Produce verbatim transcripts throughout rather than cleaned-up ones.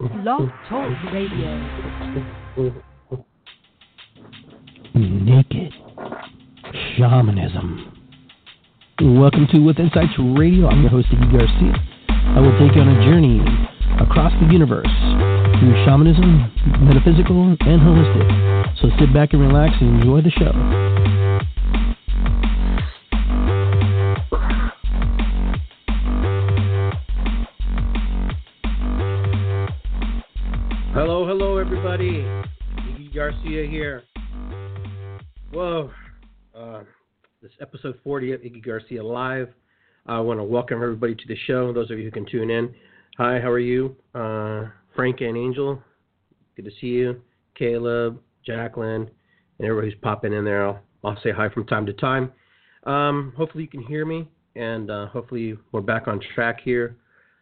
Blog Talk Radio. Naked Shamanism. Welcome to With Insights Radio. I'm your host, Iggy Garcia. I will take you on a journey across the universe through shamanism, metaphysical, and holistic. So sit back and relax and enjoy the show. Hello, hello, everybody. Iggy Garcia here. Whoa. Uh, this is episode forty of Iggy Garcia Live. I want to welcome everybody to the show, those of you who can tune in. Hi, how are you? Uh, Frank and Angel, good to see you. Caleb, Jacqueline, and everybody who's popping in there. I'll, I'll say hi from time to time. Um, hopefully you can hear me, and uh, hopefully we're back on track here.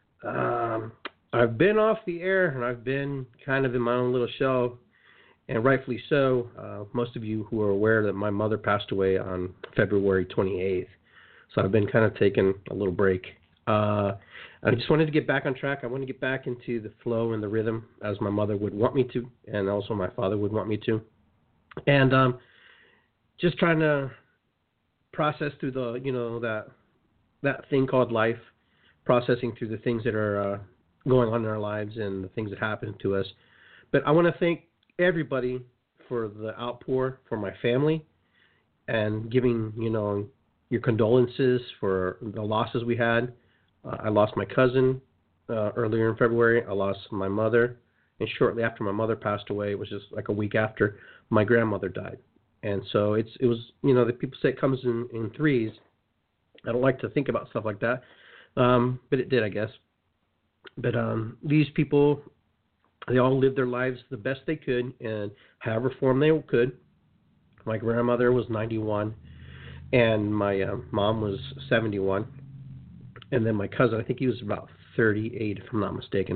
Um, I've been off the air, and I've been kind of in my own little shell, and rightfully so. Uh, most of you who are aware that my mother passed away on February twenty-eighth, so I've been kind of taking a little break. Uh, I just wanted to get back on track. I want to get back into the flow and the rhythm as my mother would want me to, and also my father would want me to. And um, just trying to process through the, you know, that that thing called life, processing through the things that are uh, going on in our lives and the things that happen to us. But I want to thank everybody for the outpour for my family and giving, you know, your condolences for the losses we had. Uh, I lost my cousin uh, earlier in February. I lost my mother. And shortly after my mother passed away, it was just like a week after, my grandmother died. And so it's it was, you know, the people say it comes in, in threes. I don't like to think about stuff like that. Um, but it did, I guess. But um, these people, they all lived their lives the best they could and however form they could. My grandmother was ninety-one, and my uh, mom was seventy-one. And then my cousin, I think he was about thirty-eight, if I'm not mistaken.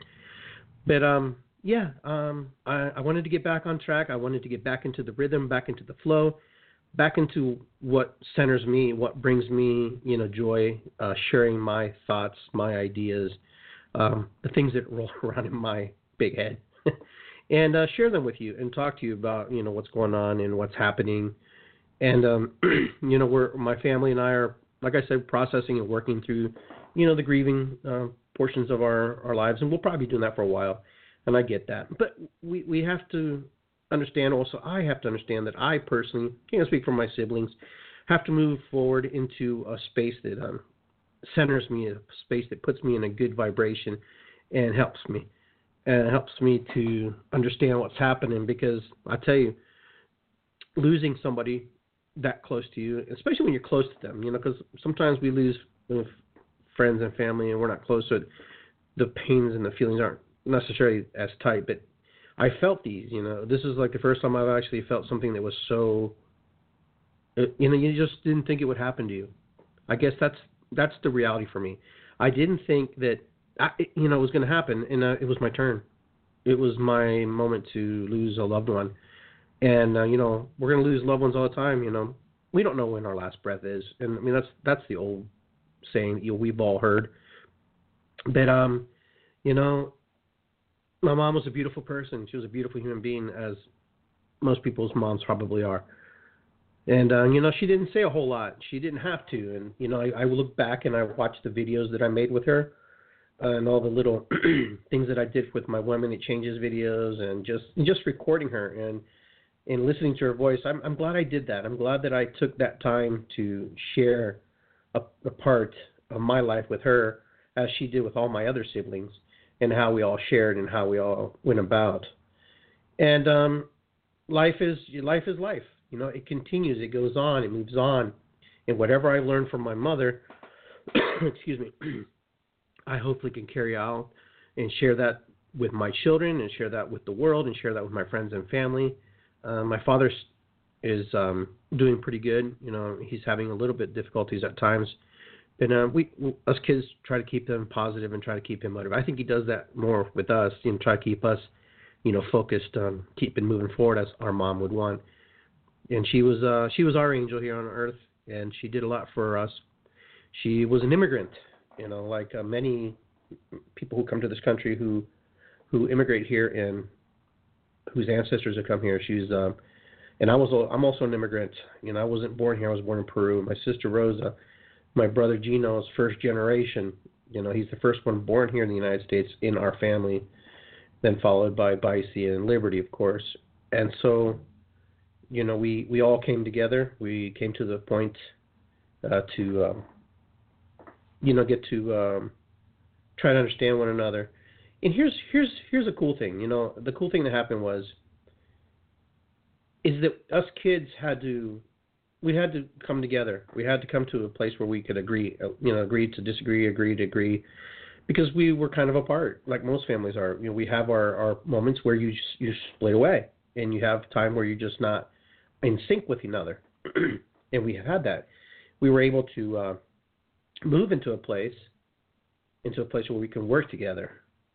But, um, yeah, um, I, I wanted to get back on track. I wanted to get back into the rhythm, back into the flow, back into what centers me, what brings me, you know, joy, uh, sharing my thoughts, my ideas, um, the things that roll around in my big head, and uh, share them with you and talk to you about, you know, what's going on and what's happening. And, um, you know, we're, my family and I are, like I said, processing and working through, you know, the grieving uh, portions of our, our lives. And we'll probably be doing that for a while. And I get that. But we, we have to understand also, I have to understand that I personally, can't speak for my siblings, have to move forward into a space that um, centers me, a space that puts me in a good vibration and helps me. And helps me to understand what's happening. Because I tell you, losing somebody that close to you, especially when you're close to them, you know, because sometimes we lose you know, friends and family and we're not close, so the pains and the feelings aren't necessarily as tight. But I felt these, you know, this is like the first time I've actually felt something that was so, you know, you just didn't think it would happen to you. I guess that's that's the reality for me. I didn't think that, I, you know, it was going to happen, and uh, it was my turn. It was my moment to lose a loved one. And, uh, you know, we're going to lose loved ones all the time, you know. We don't know when our last breath is. And, I mean, that's that's the old saying you know, we've all heard. But, um, you know, my mom was a beautiful person. She was a beautiful human being, as most people's moms probably are. And, uh, you know, she didn't say a whole lot. She didn't have to. And, you know, I, I look back and I watch the videos that I made with her uh, and all the little things that I did with my One Minute Changes videos and just just recording her and and listening to her voice. I'm, I'm glad I did that. I'm glad that I took that time to share a, a part of my life with her as she did with all my other siblings and how we all shared and how we all went about. And um, life is life is life. You know, it continues. It goes on. It moves on. And whatever I learned from my mother, excuse me, I hopefully can carry out and share that with my children and share that with the world and share that with my friends and family. Uh, my father is um, doing pretty good. You know, he's having a little bit difficulties at times. But uh, we, us kids, try to keep them positive and try to keep him motivated. I think he does that more with us, you know, try to keep us, you know, focused on keeping moving forward as our mom would want. And she was uh, she was our angel here on earth, and she did a lot for us. She was an immigrant, you know, like uh, many people who come to this country who who immigrate here and whose ancestors have come here. She's um, and I was I'm also an immigrant. You know, I wasn't born here. I was born in Peru. My sister Rosa, my brother Gino is first generation. You know, he's the first one born here in the United States in our family, then followed by Bicey and Liberty, of course. And so, you know, we, we all came together. We came to the point uh, to, um, you know, get to um, try to understand one another. And here's here's here's a cool thing. You know, the cool thing that happened was is that us kids had to we had to come together. We had to come to a place where we could agree. You know, agree to disagree, agree to agree, because we were kind of apart, like most families are. You know, we have our, our moments where you just, you split away, and you have time where you're just not in sync with another. And we had that. We were able to uh, move into a place, into a place where we can work together.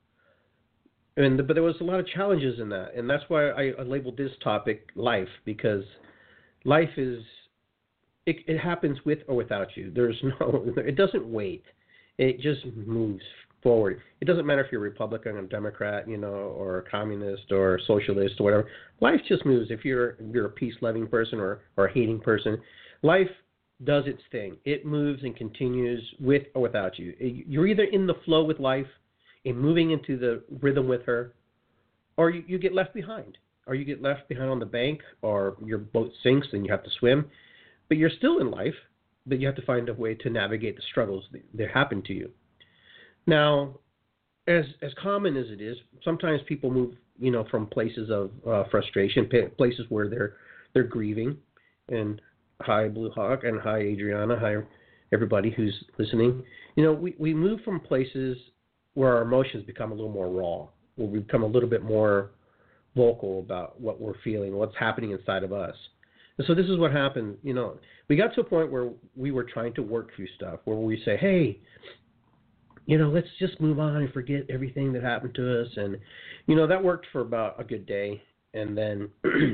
And but there was a lot of challenges in that, and that's why I, I labeled this topic life, because life is it, it happens with or without you. There's no, it doesn't wait. It just moves forward. It doesn't matter if you're a Republican, a Democrat, you know, or a communist or a socialist or whatever. Life just moves. If you're if you're a peace-loving person or, or a hating person, life does its thing. It moves and continues with or without you. You're either in the flow with life and moving into the rhythm with her, or you, you get left behind. Or you get left behind on the bank, or your boat sinks and you have to swim. But you're still in life, but you have to find a way to navigate the struggles that, that happen to you. Now, as as common as it is, sometimes people move, you know, from places of uh, frustration, places where they're they're grieving. And hi, Blue Hawk, and hi, Adriana, hi, everybody who's listening. You know, we, we move from places where our emotions become a little more raw, where we become a little bit more vocal about what we're feeling, what's happening inside of us. And so this is what happened. You know, we got to a point where we were trying to work through stuff, where we say, hey, you know, let's just move on and forget everything that happened to us. And, you know, that worked for about a good day. And then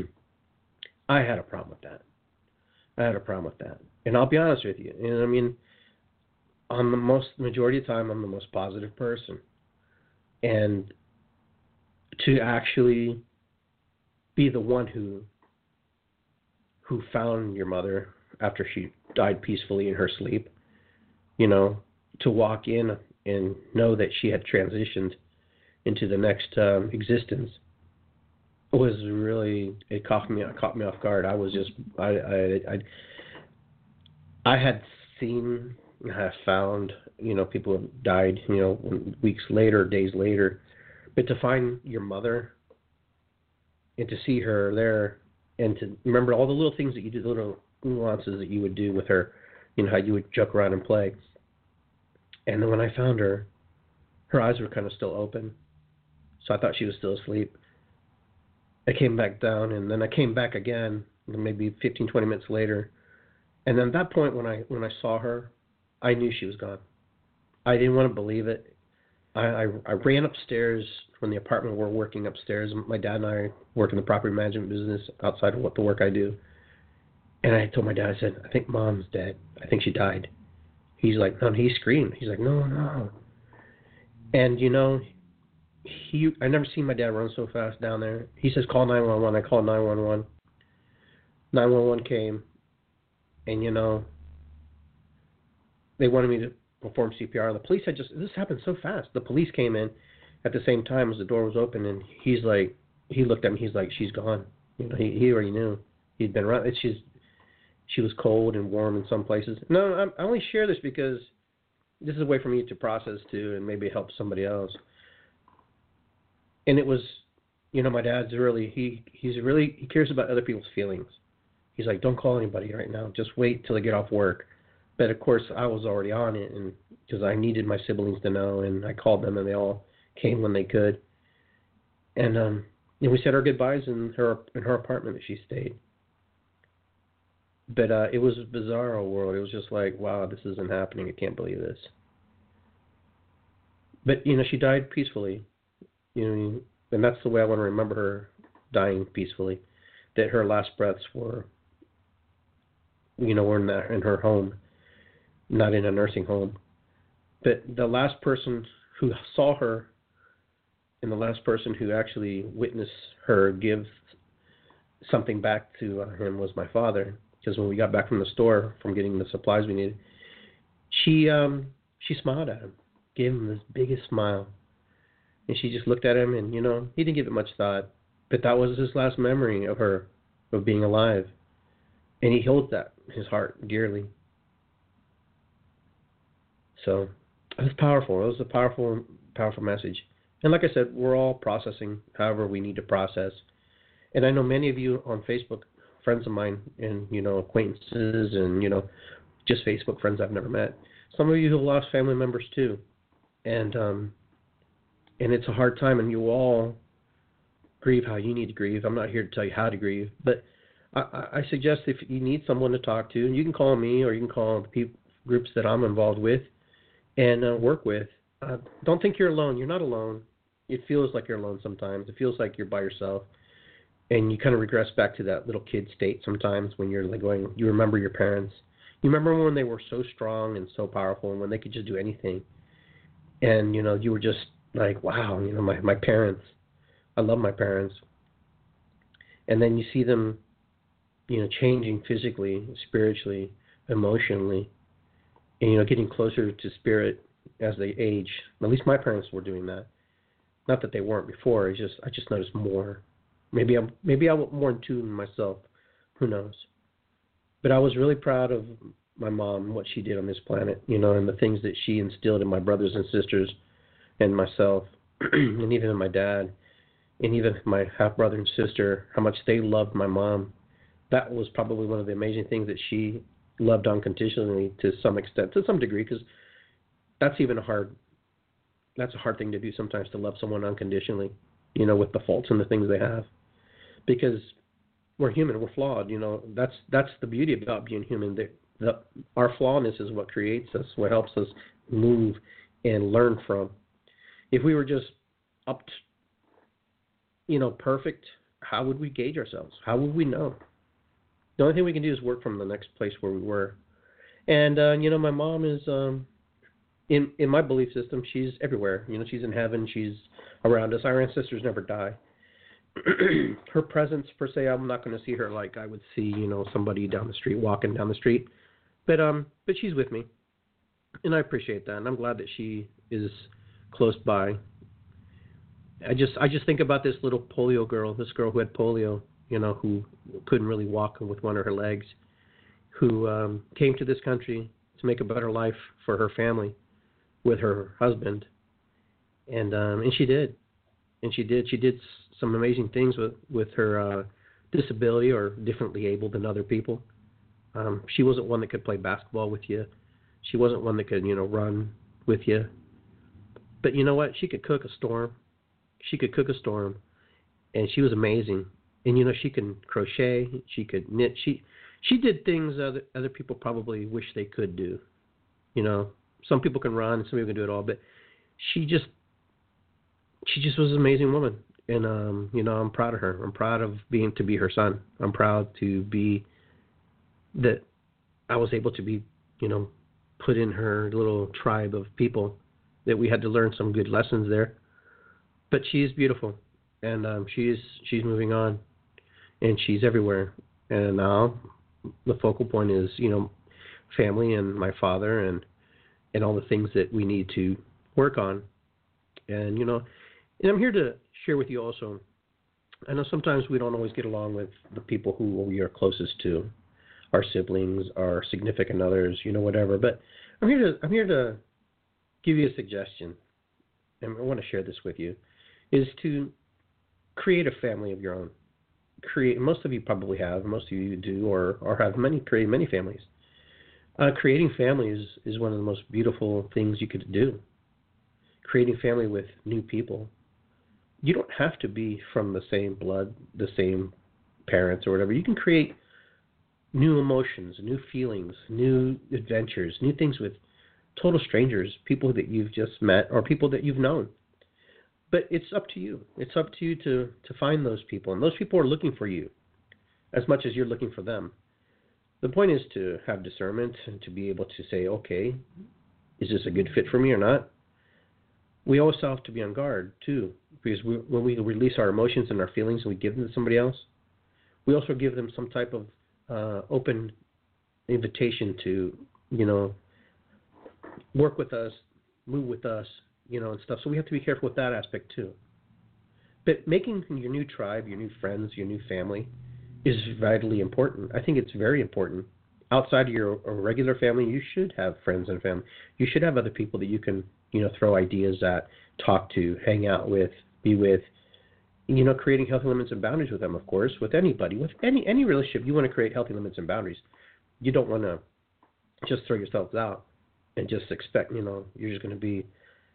I had a problem with that. I had a problem with that. And I'll be honest with you. And I mean, on the most majority of the time, I'm the most positive person. And to actually be the one who who found your mother after she died peacefully in her sleep, you know, to walk in and know that she had transitioned into the next um, existence was really, it caught me, it caught me off guard. I was just, I, I, I, I had seen, I have found, you know, people have died, you know, weeks later, days later, but to find your mother and to see her there and to remember all the little things that you did, the little nuances that you would do with her, you know, how you would joke around and play. And then when I found her, her eyes were kind of still open. So I thought she was still asleep. I came back down, and then I came back again, maybe fifteen, twenty minutes later. And then at that point, when I when I saw her, I knew she was gone. I didn't want to believe it. I, I, I ran upstairs from the apartment. We're working upstairs. My dad and I work in the property management business outside of what the work I do. And I told my dad, I said, I think Mom's dead. I think she died. He's like, no, he screamed. He's like, no, no. And, you know, he I never seen my dad run so fast down there. He says, call nine one one. I called nine one one. nine one one came. And, you know, they wanted me to perform C P R. The police had just, this happened so fast. The police came in at the same time as the door was open, and he's like, he looked at me, he's like, she's gone. You know, he, he already knew. He'd been around. She's, she was cold and warm in some places. No, I only share this because this is a way for me to process too, and maybe help somebody else. And it was, you know, my dad's really, he, he's really, he cares about other people's feelings. He's like, don't call anybody right now. Just wait till I get off work. But of course, I was already on it, and because I needed my siblings to know, and I called them, and they all came when they could. And um, and we said our goodbyes in her in her apartment that she stayed. But uh, it was a bizarre world. It was just like, wow, this isn't happening. I can't believe this. But you know, she died peacefully. You know, and that's the way I want to remember her, dying peacefully. That her last breaths were, you know, were in that, in her home. Not in a nursing home. But the last person who saw her in and the last person who actually witnessed her give something back to uh, him was my father. Because when we got back from the store from getting the supplies we needed, she um, she smiled at him, gave him this biggest smile, and she just looked at him, and you know he didn't give it much thought, but that was his last memory of her, of being alive, and he holds that in his heart dearly. So it was powerful. It was a powerful, powerful message. And like I said, we're all processing however we need to process. And I know many of you on Facebook, friends of mine, and you know acquaintances, and you know just Facebook friends I've never met. Some of you have lost family members too, and um, and it's a hard time. And you all grieve how you need to grieve. I'm not here to tell you how to grieve, but I, I suggest if you need someone to talk to, you can call me or you can call the people, groups that I'm involved with and uh, work with. Uh, don't think you're alone. You're not alone. It feels like you're alone sometimes. It feels like you're by yourself. And you kind of regress back to that little kid state sometimes when you're like going, you remember your parents. You remember when they were so strong and so powerful and when they could just do anything. And, you know, you were just like, wow, you know, my, my parents. I love my parents. And then you see them, you know, changing physically, spiritually, emotionally, and, you know, getting closer to spirit as they age. At least my parents were doing that. Not that they weren't before. It's just I just noticed more. Maybe I'm maybe I was more in tune myself. Who knows? But I was really proud of my mom and what she did on this planet, you know, and the things that she instilled in my brothers and sisters and myself, and even in my dad, and even my half brother and sister, how much they loved my mom. That was probably one of the amazing things, that she loved unconditionally to some extent, to some degree, because that's even a hard, that's a hard thing to do sometimes, to love someone unconditionally, you know, with the faults and the things they have. Because we're human, we're flawed, you know. That's that's the beauty about being human. The, the, our flawness is what creates us, what helps us move and learn from. If we were just up to, you know, perfect, how would we gauge ourselves? How would we know? The only thing we can do is work from the next place where we were. And, uh, you know, my mom is, um, in in my belief system, she's everywhere. You know, she's in heaven. She's around us. Our ancestors never die. Her presence, per se, I'm not going to see her like I would see, you know, somebody down the street, walking down the street. But um, but she's with me. And I appreciate that. And I'm glad that she is close by. I just I just think about this little polio girl, this girl who had polio, you know, who couldn't really walk with one of her legs, who um, came to this country to make a better life for her family with her husband. And um, and she did. And she did. She did some amazing things with, with her uh, disability, or differently able than other people. Um, she wasn't one that could play basketball with you. She wasn't one that could, you know, run with you. But you know what? She could cook a storm. She could cook a storm. And she was amazing. And, you know, she can crochet. She could knit. She she did things other other people probably wish they could do. You know, some people can run. Some people can do it all. But she just, she just was an amazing woman. And, um, you know, I'm proud of her. I'm proud of being to be her son. I'm proud to be that I was able to be, you know, put in her little tribe of people, that we had to learn some good lessons there. But she is beautiful, and um, she's she's moving on, and she's everywhere. And now the focal point is, you know, family and my father, and and all the things that we need to work on. And, you know, and I'm here to share with you also, I know sometimes we don't always get along with the people who we are closest to, our siblings, our significant others, you know, whatever. But I'm here to I'm here to give you a suggestion, and I want to share this with you, is to create a family of your own. Create. Most of you probably have. Most of you do, or or have many created many families. Uh, creating families is one of the most beautiful things you could do. Creating family with new people. You don't have to be from the same blood, the same parents or whatever. You can create new emotions, new feelings, new adventures, new things with total strangers, people that you've just met or people that you've known. But it's up to you. It's up to you to, to find those people. And those people are looking for you as much as you're looking for them. The point is to have discernment and to be able to say, okay, is this a good fit for me or not? we also have to be on guard, too, because we, when we release our emotions and our feelings and we give them to somebody else, we also give them some type of uh, open invitation to, you know, work with us, move with us, you know, and stuff. So we have to be careful with that aspect, too. But making your new tribe, your new friends, your new family is vitally important. I think it's very important. Outside of your regular family, you should have friends and family. You should have other people that you can, you know, throw ideas at, talk to, hang out with, be with. You know, creating healthy limits and boundaries with them, of course, with anybody, with any any relationship. You want to create healthy limits and boundaries. You don't want to just throw yourselves out and just expect, you know, you're just going to be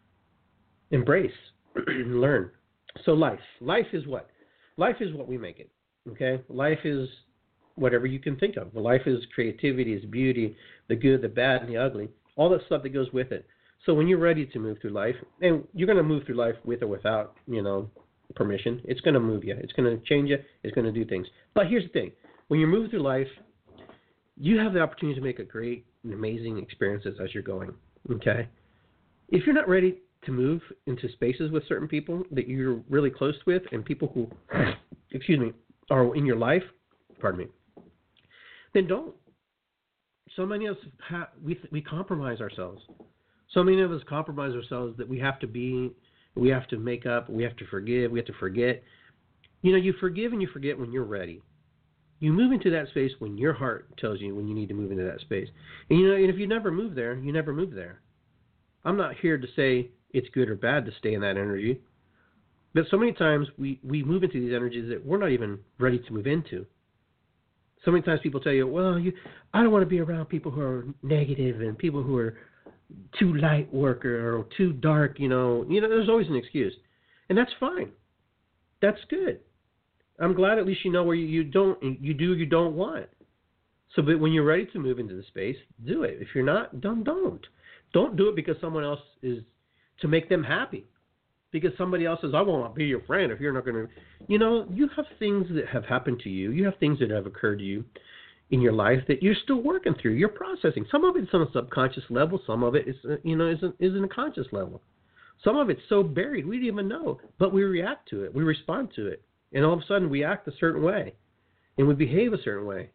embrace, learn. So life, life is what? Life is what we make it. Okay, life is whatever you can think of. Life is creativity, is beauty, the good, the bad, and the ugly, all that stuff that goes with it. So when you're ready to move through life, and you're going to move through life with or without, you know, permission, it's going to move you. It's going to change you. It's going to do things. But here's the thing. When you're moving through life, you have the opportunity to make a great and amazing experiences as you're going, okay? If you're not ready to move into spaces with certain people that you're really close with and people who, excuse me, are in your life, pardon me, then don't. So many of us, ha- we, we compromise ourselves. So many of us compromise ourselves that we have to be, we have to make up, we have to forgive, we have to forget. You know, you forgive and you forget when you're ready. You move into that space when your heart tells you when you need to move into that space. And, you know, and if you never move there, you never move there. I'm not here to say it's good or bad to stay in that energy. But so many times we, we move into these energies that we're not even ready to move into. So many times people tell you, well, you, I don't want to be around people who are negative and people who are too light worker or too dark, you know. You know, there's always an excuse. And that's fine. That's good. I'm glad at least you know where you, you don't, you do, you don't want. So, but when you're ready to move into the space, do it. If you're not, don't, don't. Don't do it because someone else is, to make them happy. Because somebody else says, I won't be your friend if you're not going to, you know, you have things that have happened to you. You have things that have occurred to you in your life that you're still working through. You're processing. Some of it's on a subconscious level. Some of it is, you know, is is in a conscious level. Some of it's so buried we don't even know, but we react to it. We respond to it. And all of a sudden we act a certain way and we behave a certain way.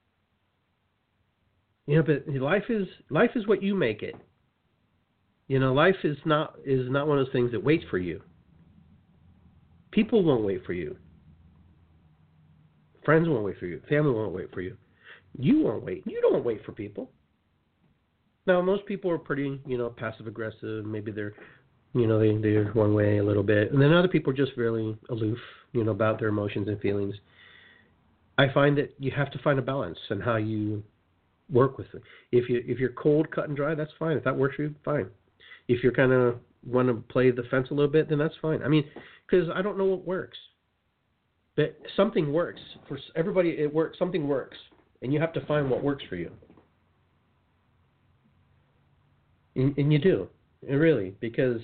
You know, but life is life is what you make it. You know, life is not is not one of those things that waits for you. People won't wait for you. Friends won't wait for you. Family won't wait for you. You won't wait. You don't wait for people. Now, most people are pretty, you know, passive aggressive. Maybe they're, you know, they they're one way a little bit, and then other people are just really aloof, you know, about their emotions and feelings. I find that you have to find a balance in how you work with it. If you if you're cold, cut and dry, that's fine. If that works for you, fine. If you're kind of want to play the fence a little bit, then that's fine. I mean, because I don't know what works, but something works for everybody. It works. Something works, and you have to find what works for you. And, and you do, and really, because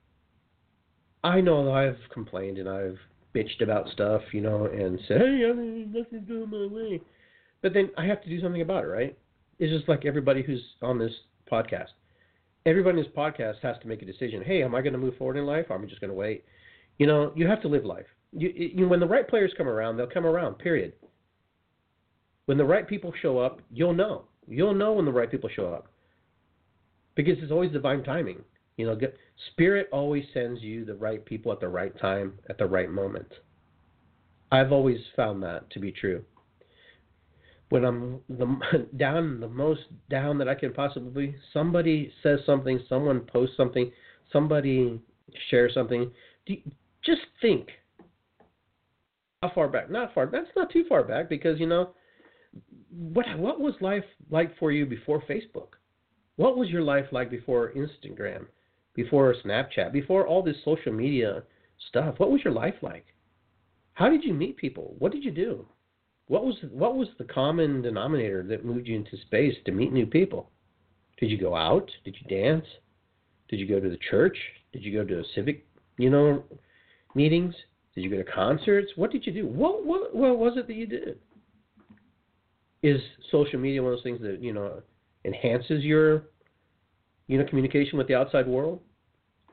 I know that I've complained and I've bitched about stuff, you know, and said, hey, I mean, nothing's going my way. But then I have to do something about it, right? It's just like everybody who's on this podcast. Everybody in this podcast has to make a decision. Hey, am I going to move forward in life or am I just going to wait? You know, you have to live life. You, you, when the right players come around, they'll come around, period. When the right people show up, you'll know. You'll know when the right people show up. Because it's always divine timing. You know, Spirit always sends you the right people at the right time, at the right moment. I've always found that to be true. When I'm the, down, the most down that I can possibly be, somebody says something, someone posts something, somebody shares something. Do you, just think how far back. Not far. That's not too far back because, you know, what what was life like for you before Facebook? What was your life like before Instagram, before Snapchat, before all this social media stuff? What was your life like? How did you meet people? What did you do? What was what was the common denominator that moved you into space to meet new people? Did you go out? Did you dance? Did you go to the church? Did you go to civic, you know, meetings? Did you go to concerts? What did you do? What what what was it that you did? Is social media one of those things that, you know, enhances your, you know, communication with the outside world?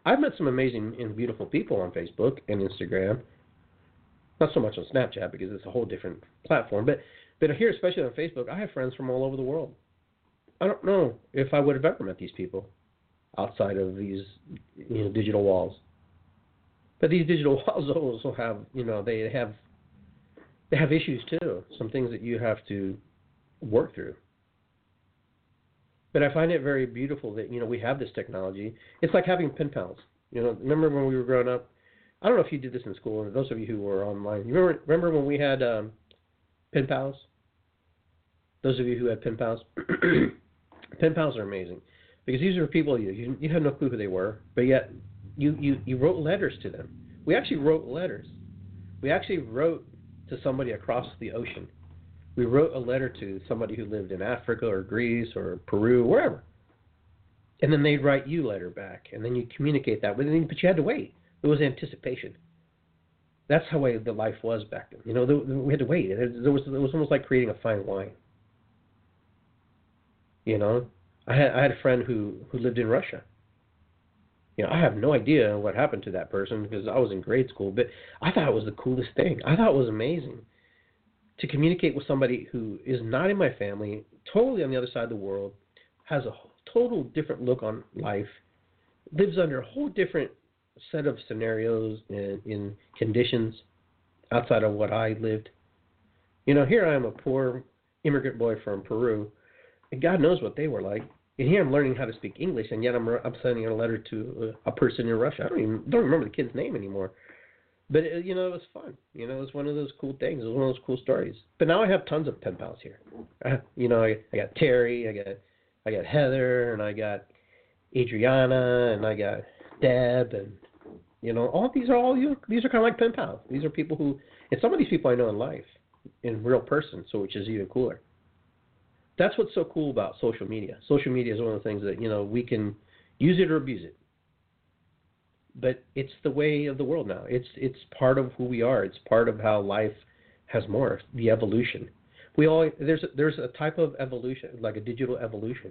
I've met some amazing and beautiful people on Facebook and Instagram. Not so much on Snapchat because it's a whole different platform. But, but here, especially on Facebook, I have friends from all over the world. I don't know if I would have ever met these people outside of these, you know, digital walls. But these digital walls also have, you know, they have they have issues too. Some things that you have to work through. But I find it very beautiful that, you know, we have this technology. It's like having pen pals. You know, remember when we were growing up? I don't know if you did this in school, or those of you who were online. You remember, remember when we had um, pen pals? Those of you who had pen pals? Pen pals are amazing. Because these are people, you, you you had no clue who they were, but yet you, you, you wrote letters to them. We actually wrote letters. We actually wrote to somebody across the ocean. We wrote a letter to somebody who lived in Africa or Greece or Peru, wherever. And then they'd write you a letter back, and then you communicate that with them, but you had to wait. There was anticipation. That's how way the life was back then. You know, there, we had to wait. There was, it was almost like creating a fine wine. You know, I had I had a friend who, who lived in Russia. You know, I have no idea what happened to that person because I was in grade school, but I thought it was the coolest thing. I thought it was amazing to communicate with somebody who is not in my family, totally on the other side of the world, has a total different look on life, lives under a whole different set of scenarios and in conditions outside of what I lived. You know, here I am, a poor immigrant boy from Peru, and God knows what they were like. And here I'm learning how to speak English, and yet I'm I'm sending a letter to a person in Russia. I don't even don't remember the kid's name anymore. But, it, you know, it was fun. You know, it was one of those cool things. It was one of those cool stories. But now I have tons of pen pals here. I have, you know, I, I got Terry, I got I got Heather, and I got Adriana, and I got Deb, and, you know, all these are all, you. These are kind of like pen pals. These are people who, and some of these people I know in life, in real person, so which is even cooler. That's what's so cool about social media. Social media is one of the things that, you know, we can use it or abuse it. But it's the way of the world now. It's it's part of who we are. It's part of how life has morphed, the evolution. We all there's a, there's a type of evolution, like a digital evolution.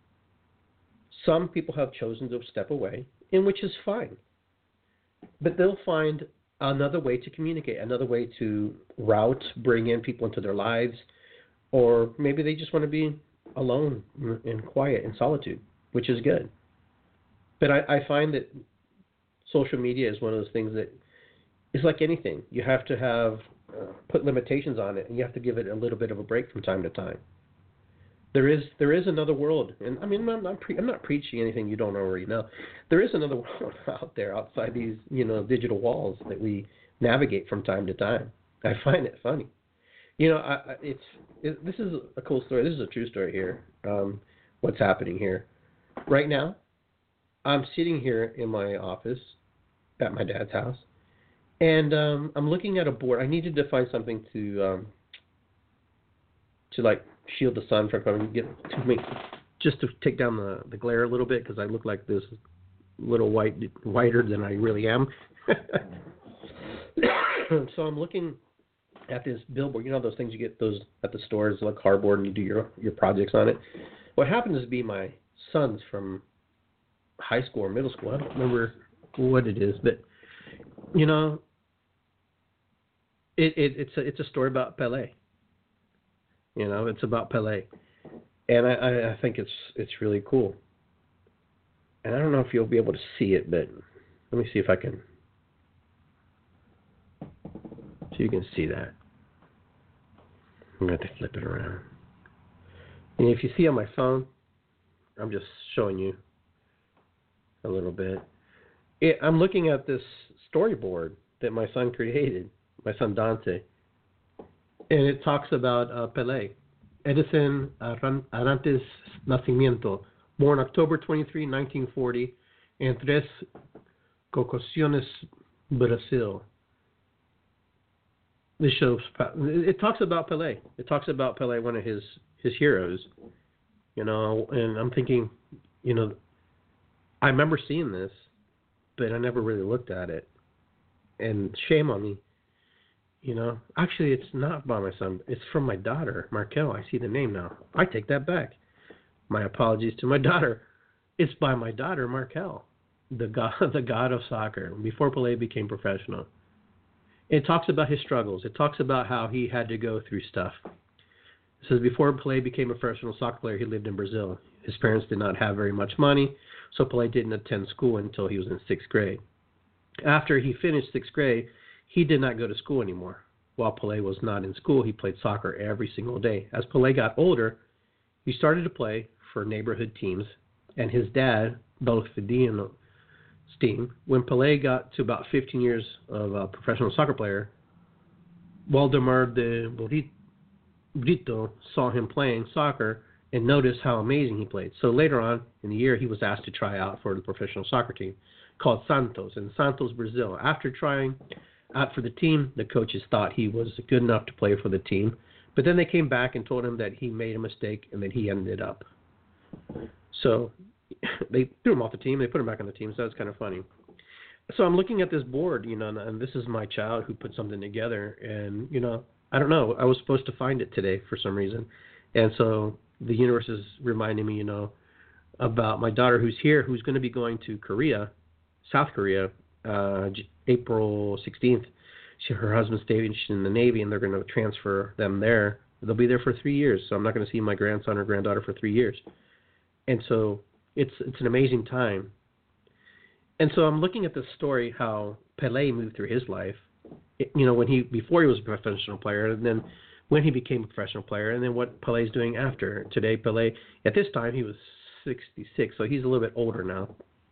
Some people have chosen to step away, and which is fine. But they'll find another way to communicate, another way to route, bring in people into their lives, or maybe they just want to be alone and quiet in solitude, which is good. But I, I find that social media is one of those things that is like anything. You have to have uh, put limitations on it, and you have to give it a little bit of a break from time to time. There is there is another world, and I mean I'm not pre- I'm not preaching anything you don't already know. There is another world out there outside these you know digital walls that we navigate from time to time. I find it funny. You know, I, I, it's it, this is a cool story. This is a true story here. Um, what's happening here right now? I'm sitting here in my office at my dad's house, and um, I'm looking at a board. I needed to find something to um, to like shield the sun from coming get to me, just to take down the, the glare a little bit because I look like this little white whiter than I really am. So I'm looking at this billboard. You know those things you get those at the stores, like cardboard, and you do your your projects on it. What happens to be my sons from high school or middle school. I don't remember what it is, but you know, it, it it's a it's a story about Pelé. You know, it's about Pelé, and I, I think it's it's really cool. And I don't know if you'll be able to see it, but let me see if I can. So you can see that. I'm going to have to flip it around. And if you see on my phone, I'm just showing you a little bit. It, I'm looking at this storyboard that my son created, my son Dante, and it talks about uh, Pelé, Edison Arantes Nascimento, born October twenty-third, nineteen forty, in Três Corações, Brazil. This shows, it talks about Pelé. It talks about Pelé, one of his, his heroes, you know, and I'm thinking, you know, I remember seeing this, but I never really looked at it. And shame on me. You know, actually, it's not by my son. It's from my daughter, Markel. I see the name now. I take that back. My apologies to my daughter. It's by my daughter, Markel. the god, the god of soccer, before Pelé became professional. It talks about his struggles. It talks about how he had to go through stuff. It says before Pelé became a professional soccer player, he lived in Brazil. His parents did not have very much money, so Pelé didn't attend school until he was in sixth grade. After he finished sixth grade, he did not go to school anymore. While Pelé was not in school, he played soccer every single day. As Pelé got older, he started to play for neighborhood teams, and his dad, Belfodeno Steam, when Pelé got to about fifteen years of a professional soccer player, Waldemar de Brito saw him playing soccer and noticed how amazing he played. So later on in the year, he was asked to try out for the professional soccer team called Santos in Santos, Brazil. After trying out for the team, the coaches thought he was good enough to play for the team, but then they came back and told him that he made a mistake and that he ended up. So they threw him off the team. They put him back on the team, so that's kind of funny. So I'm looking at this board, you know, and this is my child who put something together. And, you know, I don't know. I was supposed to find it today for some reason. And so the universe is reminding me, you know, about my daughter who's here, who's going to be going to Korea, South Korea, uh, April sixteenth. She, her husband's stationed in the Navy, and they're going to transfer them there. They'll be there for three years, so I'm not going to see my grandson or granddaughter for three years. And so it's it's an amazing time. And so I'm looking at this story, how Pelé moved through his life. It, you know, when he before he was a professional player, and then when he became a professional player, and then what Pelé's doing after. Today, Pelé, at this time, he was sixty-six, so he's a little bit older now.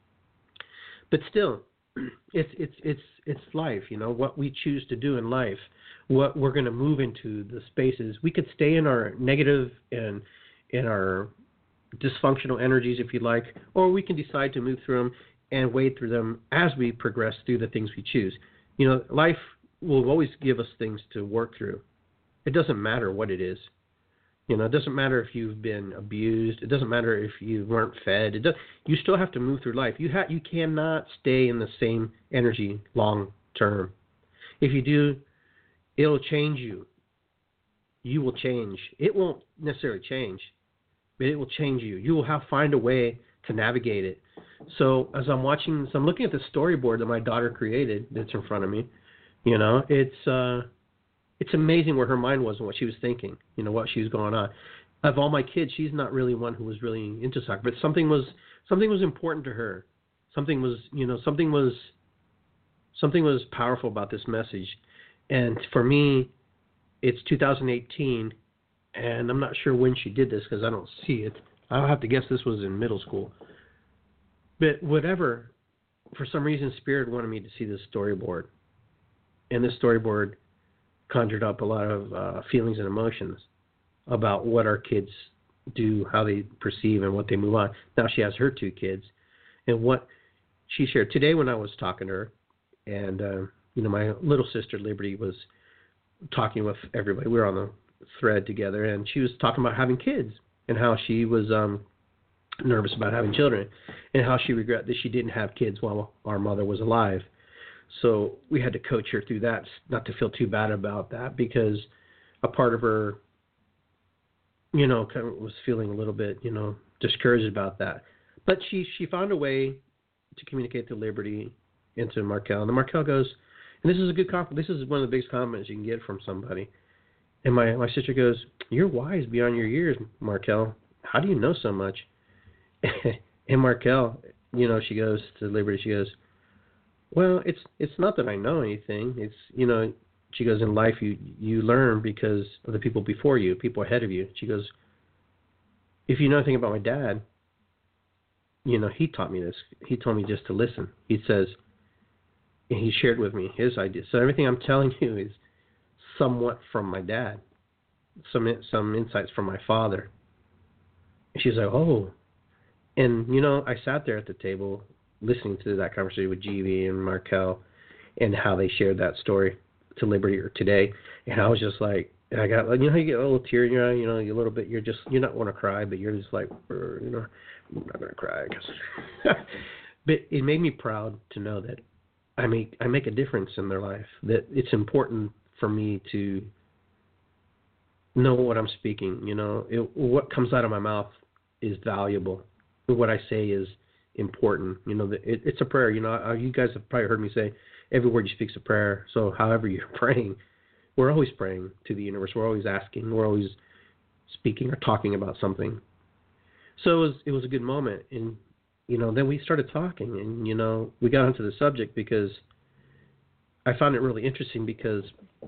But still, it's it's it's it's life. You know, what we choose to do in life, what we're going to move into the spaces. We could stay in our negative and in our dysfunctional energies, if you like, or we can decide to move through them and wade through them as we progress through the things we choose. You know, life will always give us things to work through. It doesn't matter what it is. You know, it doesn't matter if you've been abused. It doesn't matter if you weren't fed. It does, you still have to move through life. You ha- you cannot stay in the same energy long term. If you do, it'll change you. You will change. It won't necessarily change, but it will change you. You will have find a way to navigate it. So as I'm watching, so I'm looking at the storyboard that my daughter created that's in front of me. You know, it's uh, it's amazing where her mind was and what she was thinking. You know, what she was going on. Of all my kids, she's not really one who was really into soccer, but something was something was important to her. Something was, you know, something was something was powerful about this message. And for me, it's two thousand eighteen, and I'm not sure when she did this because I don't see it. I'll have to guess this was in middle school. But whatever, for some reason, Spirit wanted me to see this storyboard. And this storyboard conjured up a lot of uh, feelings and emotions about what our kids do, how they perceive, and what they move on. Now she has her two kids. And what she shared today when I was talking to her, and, uh, you know, my little sister, Liberty, was talking with everybody. We were on the thread together, and she was talking about having kids and how she was um, nervous about having children and how she regretted that she didn't have kids while our mother was alive. So we had to coach her through that, not to feel too bad about that, because a part of her, you know, kind of was feeling a little bit, you know, discouraged about that. But she, she found a way to communicate to Liberty and to Markel. And Markel goes, and this is a good compliment. This is one of the biggest compliments you can get from somebody. And my, my sister goes, "You're wise beyond your years, Markel. How do you know so much?" And Markel, you know, she goes to Liberty, she goes, "Well, it's it's not that I know anything. It's, you know," she goes, "in life you you learn because of the people before you, people ahead of you." She goes, "If you know anything about my dad, you know, he taught me this. He told me just to listen." He says, and he shared with me his ideas. So everything I'm telling you is somewhat from my dad, some some insights from my father. And she's like, "Oh." And, you know, I sat there at the table listening to that conversation with G V and Markel and how they shared that story to Liberty or today. And I was just like, and I got, you know, how you get a little tear in your eye, you know, you a little bit, you're just, you're not want to cry, but you're just like, you know, I'm not going to cry. Cause but it made me proud to know that I make, I make a difference in their life, that it's important for me to know what I'm speaking. You know, it, what comes out of my mouth is valuable. What I say is important. You know, the, it, it's a prayer. You know, uh, you guys have probably heard me say every word you speak is a prayer. So however you're praying, we're always praying to the universe. We're always asking. We're always speaking or talking about something. So it was, it was a good moment. And, you know, then we started talking. And, you know, we got into the subject because I found it really interesting because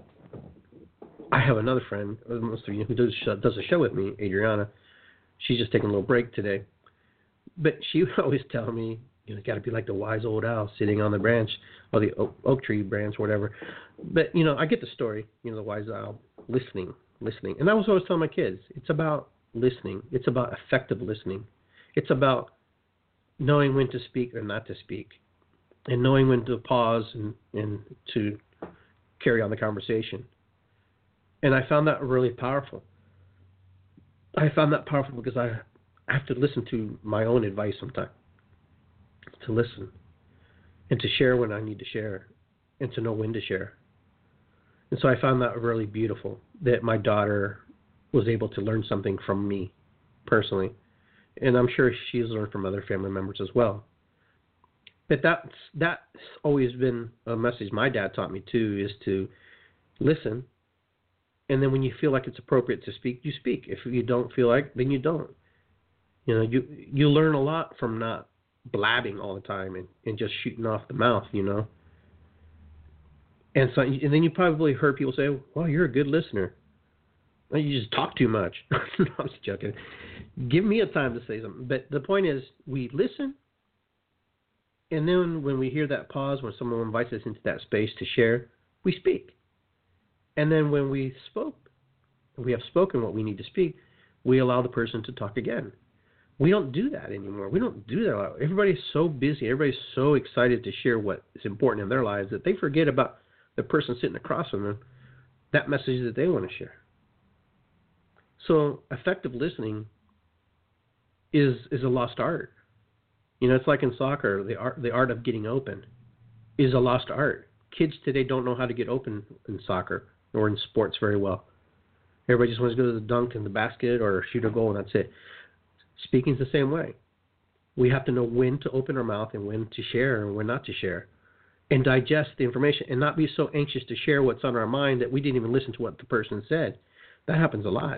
I have another friend, most of you, who does, does a show with me, Adriana. She's just taking a little break today. But she would always tell me, you know, you got to be like the wise old owl sitting on the branch, or the oak, oak tree branch, or whatever. But, you know, I get the story, you know, the wise owl, listening, listening. And I was always telling my kids, it's about listening. It's about effective listening. It's about knowing when to speak or not to speak, and knowing when to pause and, and to carry on the conversation. And I found that really powerful. I found that powerful because I have to listen to my own advice sometimes, to listen and to share when I need to share and to know when to share. And so I found that really beautiful, that my daughter was able to learn something from me personally. And I'm sure she's learned from other family members as well. But that's, that's always been a message my dad taught me too, is to listen. And then when you feel like it's appropriate to speak, you speak. If you don't feel like, then you don't. You know, you you learn a lot from not blabbing all the time and, and just shooting off the mouth, you know. And so, and then you probably heard people say, well, you're a good listener. Well, you just talk too much. No, I'm just joking. Give me a time to say something. But the point is, we listen. And then when we hear that pause, when someone invites us into that space to share, we speak. And then when we spoke, we have spoken what we need to speak, we allow the person to talk again. We don't do that anymore. We don't do that a lot. Everybody's so busy. Everybody's so excited to share what is important in their lives that they forget about the person sitting across from them, that message that they want to share. So effective listening is is a lost art. You know, it's like in soccer, the art the art of getting open is a lost art. Kids today don't know how to get open in soccer or in sports very well. Everybody just wants to go to the dunk in the basket or shoot a goal, and that's it. Speaking's the same way. We have to know when to open our mouth and when to share and when not to share, and digest the information and not be so anxious to share what's on our mind that we didn't even listen to what the person said. That happens a lot.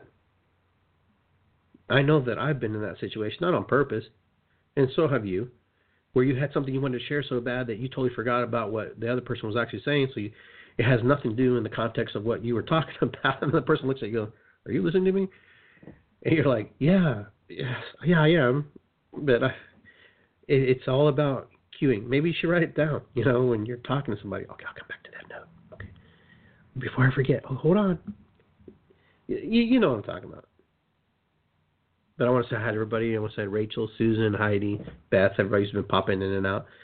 I know that I've been in that situation, not on purpose, and so have you, where you had something you wanted to share so bad that you totally forgot about what the other person was actually saying, so you, it has nothing to do in the context of what you were talking about, and the person looks at you and goes, are you listening to me? And you're like, yeah, yes, yeah, I am, but I, it, it's all about cueing. Maybe you should write it down, you know, when you're talking to somebody. Okay, I'll come back to that note. Okay, before I forget, oh, hold on. You, you know what I'm talking about. But I want to say hi to everybody. I want to say Rachel, Susan, Heidi, Beth, everybody who's been popping in and out.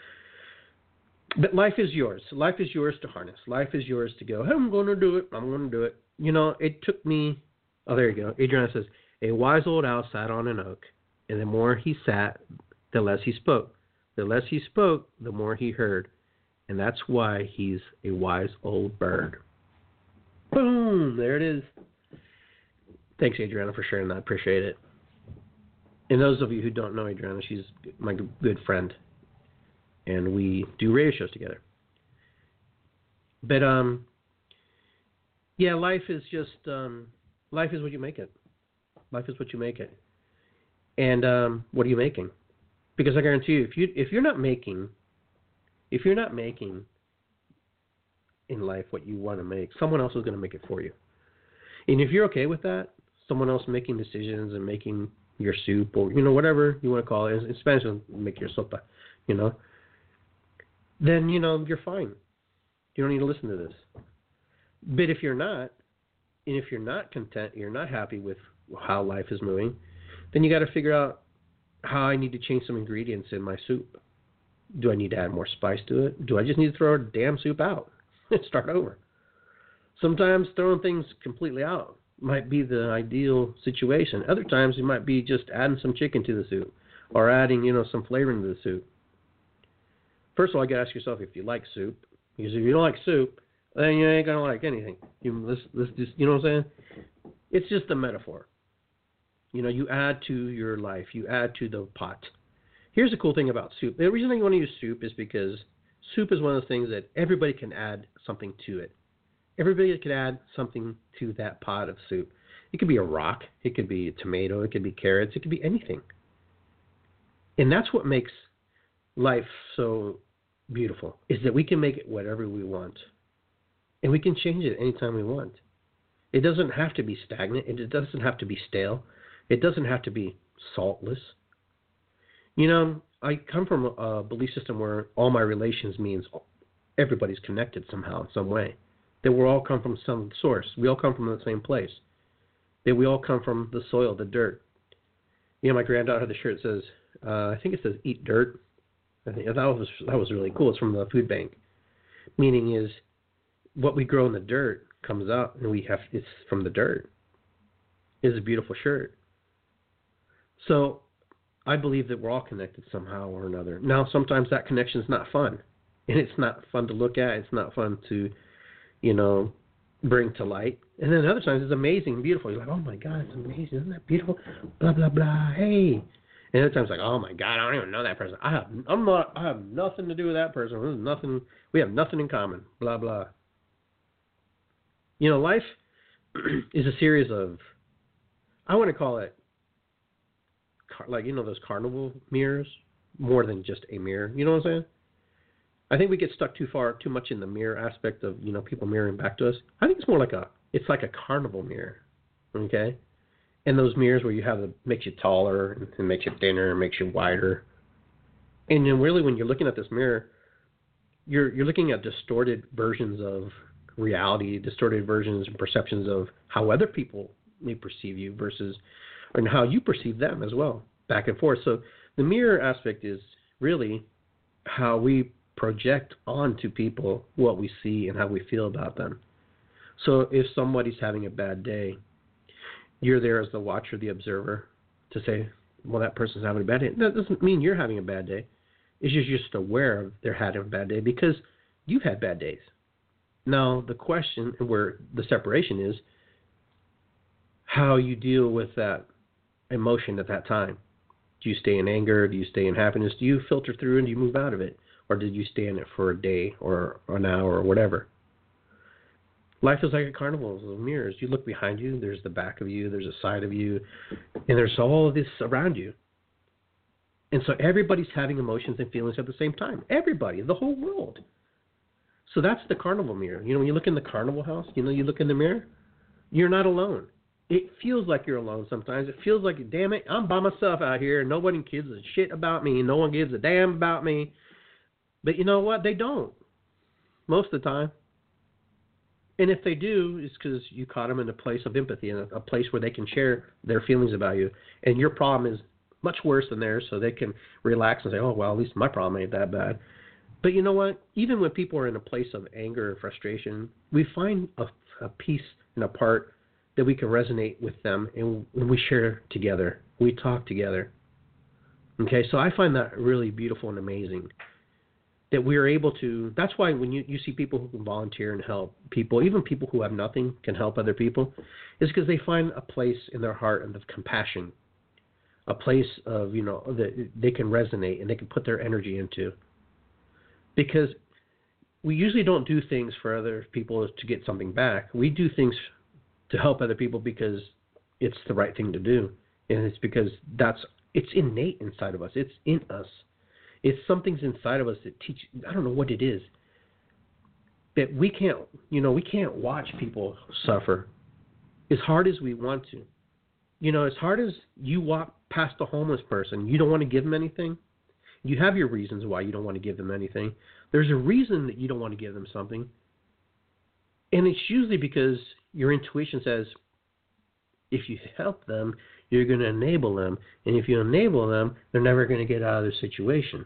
But life is yours. Life is yours to harness. Life is yours to go, hey, I'm going to do it. I'm going to do it. You know, it took me, oh, there you go. Adriana says, a wise old owl sat on an oak, and the more he sat, the less he spoke. The less he spoke, the more he heard. And that's why he's a wise old bird. Boom! There it is. Thanks, Adriana, for sharing that. I appreciate it. And those of you who don't know Adriana, she's my good friend, and we do radio shows together. But um, yeah, life is just um, life is what you make it. Life is what you make it. And um, what are you making? Because I guarantee you, if you if you're not making, if you're not making in life what you want to make, someone else is going to make it for you. And if you're okay with that, someone else making decisions and making your soup, or, you know, whatever you want to call it. In Spanish, make your sopa, you know. Then, you know, you're fine. You don't need to listen to this. But if you're not, and if you're not content, you're not happy with how life is moving, then you got to figure out how I need to change some ingredients in my soup. Do I need to add more spice to it? Do I just need to throw a damn soup out and start over? Sometimes throwing things completely out might be the ideal situation. Other times you might be just adding some chicken to the soup, or adding, you know, some flavoring to the soup. First of all, you gotta ask yourself if you like soup. Because if you don't like soup, then you ain't gonna like anything. You this this just you know what I'm saying? It's just a metaphor. You know, you add to your life, you add to the pot. Here's the cool thing about soup. The reason I want to use soup is because soup is one of those things that everybody can add something to it. Everybody can add something to that pot of soup. It could be a rock. It could be a tomato. It could be carrots. It could be anything. And that's what makes life so beautiful, is that we can make it whatever we want. And we can change it anytime we want. It doesn't have to be stagnant. It doesn't have to be stale. It doesn't have to be saltless. You know, I come from a belief system where all my relations means everybody's connected somehow in some way. That we all come from some source. We all come from the same place. That we all come from the soil, the dirt. You know, my granddaughter had the shirt that says, uh, I think it says "Eat Dirt." I think that was that was really cool. It's from the food bank. Meaning is, what we grow in the dirt comes out, and we have it's from the dirt. It's a beautiful shirt. So, I believe that we're all connected somehow or another. Now, sometimes that connection is not fun, and it's not fun to look at. It's not fun to, you know, bring to light. And then other times it's amazing and beautiful. You're like, oh my God, it's amazing. Isn't that beautiful? Blah, blah, blah. Hey. And other times like, oh my God, I don't even know that person. I have I'm not I have nothing to do with that person. There's nothing we have nothing in common. Blah, blah. You know, life is a series of, I want to call it like, you know, those carnival mirrors, more than just a mirror. You know what I'm saying? I think we get stuck too far, too much in the mirror aspect of, you know, people mirroring back to us. I think it's more like a, it's like a carnival mirror, okay? And those mirrors where you have the, makes you taller and, and makes you thinner and makes you wider. And then really when you're looking at this mirror, you're you're looking at distorted versions of reality, distorted versions and perceptions of how other people may perceive you versus, and how you perceive them as well, back and forth. So the mirror aspect is really how we project onto people what we see and how we feel about them. So if somebody's having a bad day, you're there as the watcher, the observer, to say, well, that person's having a bad day. That doesn't mean you're having a bad day. It's just you're just aware of they're having a bad day because you've had bad days. Now, the question where the separation is how you deal with that emotion at that time. Do you stay in anger? Do you stay in happiness? Do you filter through and do you move out of it? Or did you stay in it for a day or an hour or whatever? Life is like a carnival of mirrors. You look behind you, there's the back of you, there's a side of you, and there's all of this around you. And so everybody's having emotions and feelings at the same time. Everybody, the whole world. So that's the carnival mirror. You know, when you look in the carnival house, you know, you look in the mirror, you're not alone. It feels like you're alone sometimes. It feels like, damn it, I'm by myself out here. Nobody gives a shit about me. No one gives a damn about me. But you know what? They don't. Most of the time. And if they do, it's because you caught them in a place of empathy, in a, a place where they can share their feelings about you. And your problem is much worse than theirs, so they can relax and say, oh, well, at least my problem ain't that bad. But you know what? Even when people are in a place of anger and frustration, we find a, a piece and a part that we can resonate with them, and, and we share together. We talk together. Okay, so I find that really beautiful and amazing. That we are able to, that's why when you, you see people who can volunteer and help people, even people who have nothing can help other people, is because they find a place in their heart and of compassion, a place of, you know, that they can resonate and they can put their energy into. Because we usually don't do things for other people to get something back. We do things to help other people because it's the right thing to do. And it's because that's, it's innate inside of us. It's in us. It's something's inside of us that teach. I don't know what it is. That we can't, you know, we can't watch people suffer as hard as we want to. You know, as hard as you walk past a homeless person, you don't want to give them anything. You have your reasons why you don't want to give them anything. There's a reason that you don't want to give them something. And it's usually because your intuition says, if you help them, you're going to enable them. And if you enable them, they're never going to get out of their situation.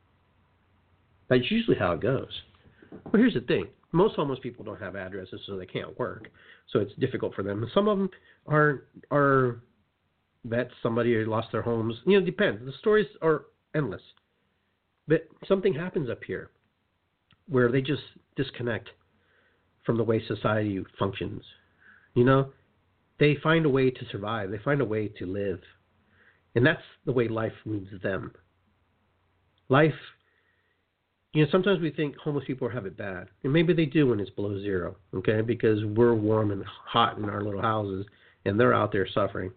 That's usually how it goes. But here's the thing. Most homeless people don't have addresses, so they can't work. So it's difficult for them. And some of them are are vets, somebody who lost their homes. You know, it depends. The stories are endless. But something happens up here where they just disconnect from the way society functions. You know? They find a way to survive. They find a way to live. And that's the way life moves them. Life, you know, sometimes we think homeless people have it bad. And maybe they do when it's below zero, okay, because we're warm and hot in our little houses and they're out there suffering.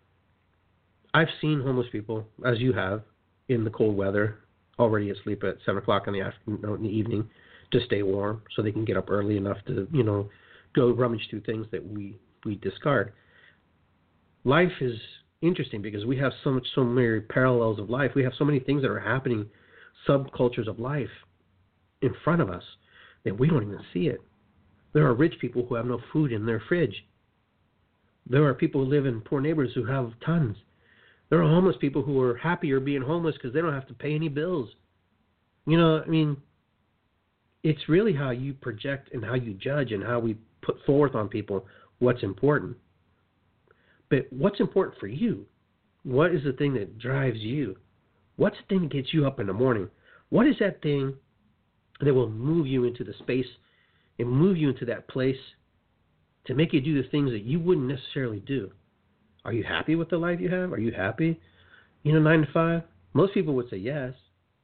I've seen homeless people, as you have, in the cold weather, already asleep at seven o'clock in the afternoon, in the evening, to stay warm, so they can get up early enough to, you know, go rummage through things that we, we discard. Life is interesting because we have so much, so many parallels of life. We have so many things that are happening, subcultures of life, in front of us that we don't even see it. There are rich people who have no food in their fridge. There are people who live in poor neighborhoods who have tons. There are homeless people who are happier being homeless because they don't have to pay any bills. You know, I mean, it's really how you project and how you judge and how we put forth on people what's important. But what's important for you? What is the thing that drives you? What's the thing that gets you up in the morning? What is that thing that will move you into the space and move you into that place to make you do the things that you wouldn't necessarily do? Are you happy with the life you have? Are you happy, you know, nine to five? Most people would say yes.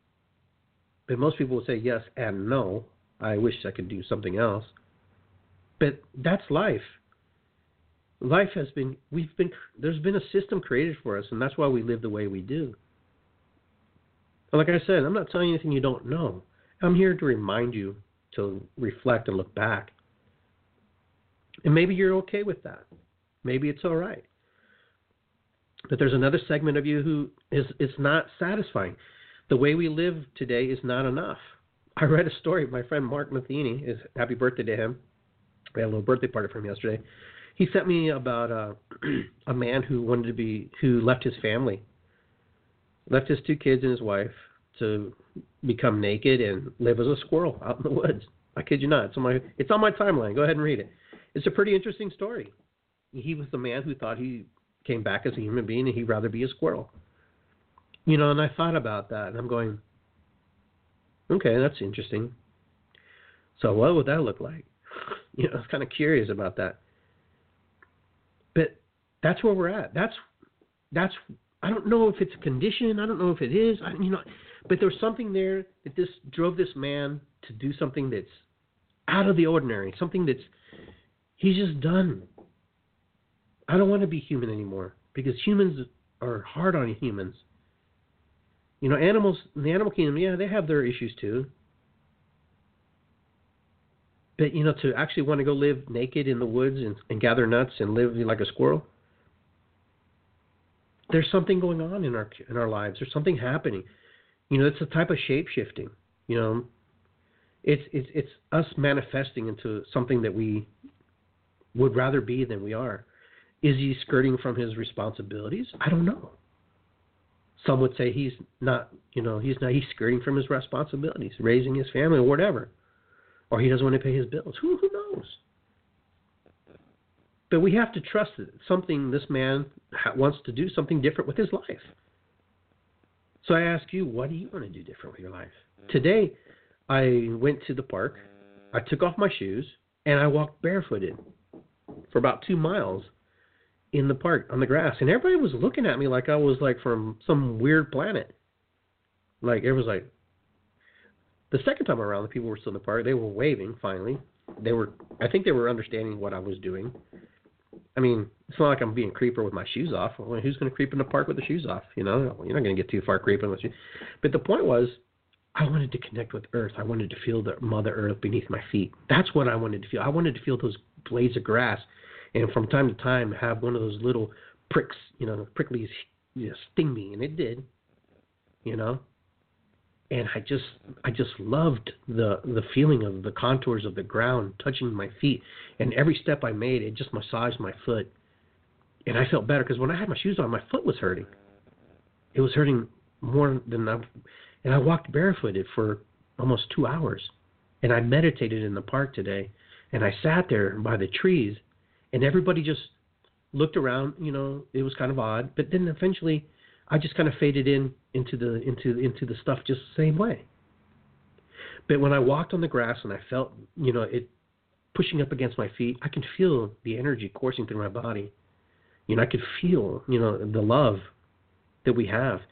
But most people would say yes and no. I wish I could do something else. But that's life. Life has been, we've been, there's been a system created for us, and that's why we live the way we do. Like I said, I'm not telling you anything you don't know. I'm here to remind you to reflect and look back. And maybe you're okay with that. Maybe it's all right. But there's another segment of you who is it's not satisfying. The way we live today is not enough. I read a story of my friend Mark Matheny. Is happy birthday to him. We had a little birthday party for him yesterday. He sent me about uh, a man who wanted to be who left his family, left his two kids and his wife to become naked and live as a squirrel out in the woods. I kid you not. It's on my it's on my timeline. Go ahead and read it. It's a pretty interesting story. He was the man who thought he came back as a human being and he'd rather be a squirrel. You know, and I thought about that, and I'm going, okay, that's interesting. So what would that look like? You know, I was kind of curious about that. But that's where we're at. That's that's. I don't know if it's a condition. I don't know if it is. I, you know, but there's something there that this drove this man to do something that's out of the ordinary. Something that's he's just done. I don't want to be human anymore because humans are hard on humans. You know, animals in the animal kingdom, yeah, they have their issues too. But, you know, to actually want to go live naked in the woods and, and gather nuts and live like a squirrel, there's something going on in our in our lives. There's something happening. You know, it's a type of shape-shifting. You know, it's it's it's us manifesting into something that we would rather be than we are. Is he skirting from his responsibilities? I don't know. Some would say he's not, you know, he's not, he's skirting from his responsibilities, raising his family or whatever. Or he doesn't want to pay his bills. Who, who knows? But we have to trust that something, this man wants to do something different with his life. So I ask you, what do you want to do different with your life? Today, I went to the park, I took off my shoes, and I walked barefooted for about two miles in the park on the grass. And everybody was looking at me like I was like from some weird planet. Like, it was like, the second time around, the people were still in the park. They were waving, finally. They were, I think they were understanding what I was doing. I mean, it's not like I'm being a creeper with my shoes off. Well, who's going to creep in the park with the shoes off? You know, you're not going to get too far creeping with you. But the point was, I wanted to connect with Earth. I wanted to feel the Mother Earth beneath my feet. That's what I wanted to feel. I wanted to feel those blades of grass. And from time to time, have one of those little pricks, you know, pricklies, you know, sting me. And it did, you know. And I just, I just loved the the feeling of the contours of the ground touching my feet. And every step I made, it just massaged my foot. And I felt better because when I had my shoes on, my foot was hurting. It was hurting more than I. And I walked barefooted for almost two hours. And I meditated in the park today. And I sat there by the trees. And everybody just looked around. You know, it was kind of odd. But then eventually, I just kind of faded in into the into into the stuff just the same way. But when I walked on the grass and I felt, you know, it pushing up against my feet, I could feel the energy coursing through my body. You know, I could feel, you know, the love that we have.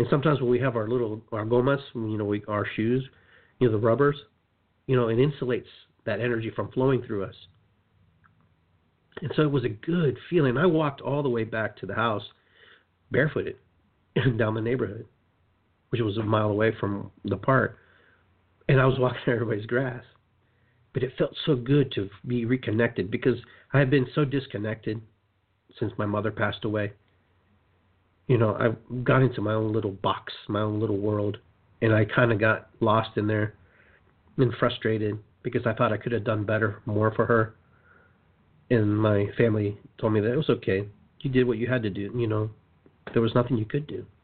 And sometimes when we have our little, our gomas, you know, we, our shoes, you know, the rubbers, you know, it insulates that energy from flowing through us. And so it was a good feeling. I walked all the way back to the house barefooted down the neighborhood, which was a mile away from the park. And I was walking on everybody's grass. But it felt so good to be reconnected because I had been so disconnected since my mother passed away. You know, I got into my own little box, my own little world, and I kind of got lost in there and frustrated because I thought I could have done better, more for her. And my family told me that it was okay. You did what you had to do. You know, there was nothing you could do.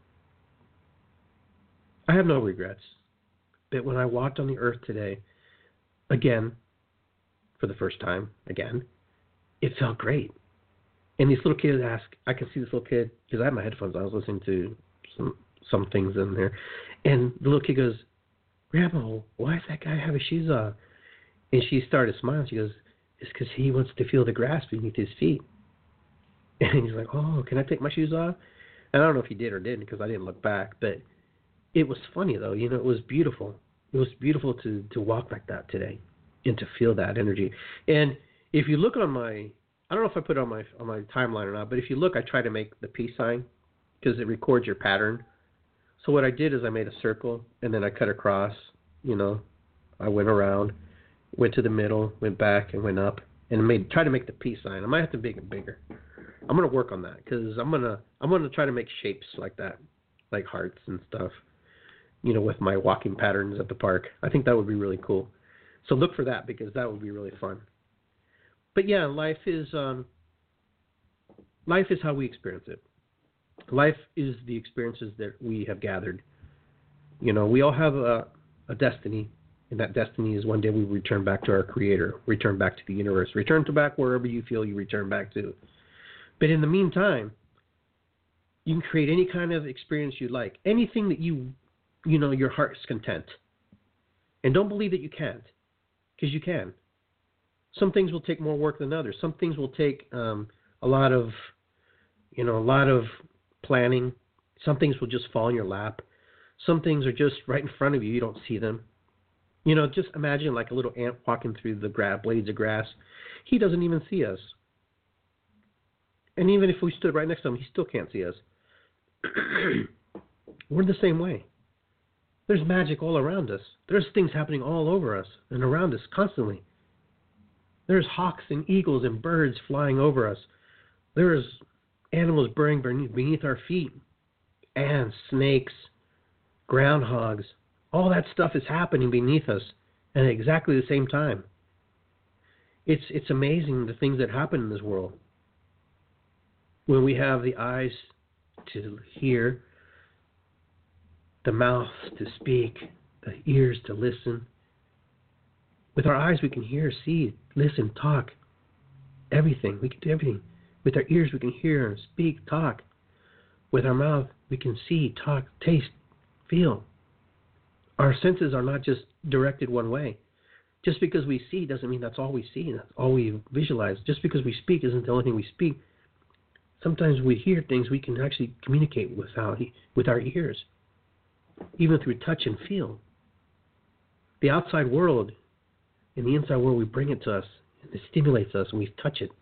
I have no regrets. But when I walked on the earth today, again, for the first time, again, it felt great. And these little kids ask, I can see this little kid, because I had my headphones on, I was listening to some some things in there. And the little kid goes, Grandma, why does that guy have his shoes on? And she started smiling. She goes, it's because he wants to feel the grass beneath his feet. And he's like, oh, can I take my shoes off? And I don't know if he did or didn't because I didn't look back. But it was funny, though. You know, it was beautiful. It was beautiful to, to walk like that today and to feel that energy. And if you look on my, I don't know if I put it on my on my timeline or not, but if you look, I try to make the peace sign because it records your pattern. So what I did is I made a circle and then I cut across. You know, I went around, went to the middle, went back, and went up, and made try to make the peace sign. I might have to make it bigger. I'm gonna work on that because I'm gonna I'm gonna try to make shapes like that, like hearts and stuff. You know, with my walking patterns at the park. I think that would be really cool. So look for that because that would be really fun. But yeah, life is um, life is how we experience it. Life is the experiences that we have gathered. You know, we all have a, a destiny, and that destiny is one day we return back to our Creator, return back to the universe, return to back wherever you feel you return back to. But in the meantime, you can create any kind of experience you like, anything that you, you know, your heart's content. And don't believe that you can't, because you can. Some things will take more work than others. Some things will take um, a lot of, you know, a lot of planning. Some things will just fall in your lap. Some things are just right in front of you. You don't see them. You know, just imagine like a little ant walking through the gra- blades of grass. He doesn't even see us. And even if we stood right next to him, he still can't see us. We're the same way. There's magic all around us. There's things happening all over us and around us constantly. There's hawks and eagles and birds flying over us. There's animals burrowing beneath our feet. Ants, snakes, groundhogs. All that stuff is happening beneath us and at exactly the same time. It's it's amazing the things that happen in this world. When we have the eyes to hear, the mouth to speak, the ears to listen. With our eyes we can hear, see, listen, talk, everything. We can do everything. With our ears we can hear, speak, talk. With our mouth we can see, talk, taste, feel. Our senses are not just directed one way. Just because we see doesn't mean that's all we see, that's all we visualize. Just because we speak isn't the only thing we speak. Sometimes we hear things we can actually communicate with our, with our ears, even through touch and feel. The outside world and the inside world, we bring it to us, and it stimulates us, and we touch it.